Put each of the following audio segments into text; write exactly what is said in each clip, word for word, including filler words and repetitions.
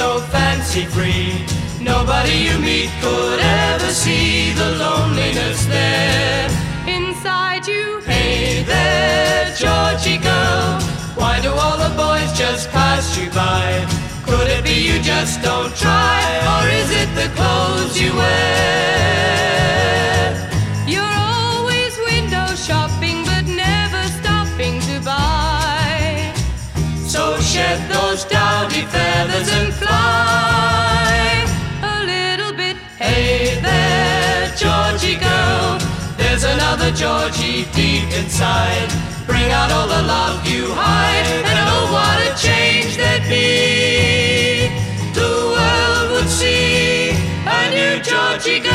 so fancy-free. Nobody you meet could ever see the loneliness there inside you. Hey there, Georgie girl, why do all the boys just pass you by? Could it be you just don't try, or is it the clothes you wear? You're always window shopping, but never stopping to buy. So shed those dowdy feathers and fly a little bit. Hey there, Georgie girl, there's another Georgie deep inside. Bring out all the love you hide, and oh, what a change there'd be. The world would see a new Georgie girl.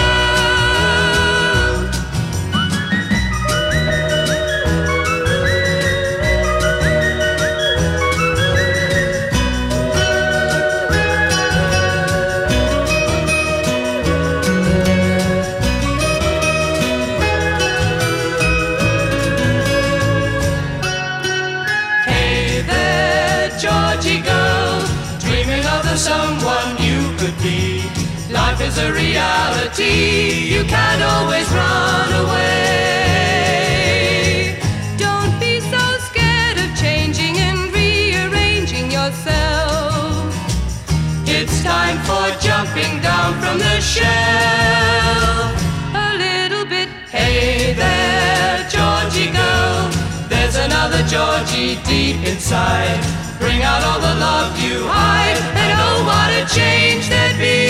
Georgie girl, dreaming of the someone you could be. Life is a reality, you can't always run away. Don't be so scared of changing and rearranging yourself. It's time for jumping down from the shelf a little bit. Hey there, Georgie girl, there's another Georgie deep inside. Bring out all the love you hide, and oh, what a change there'd be.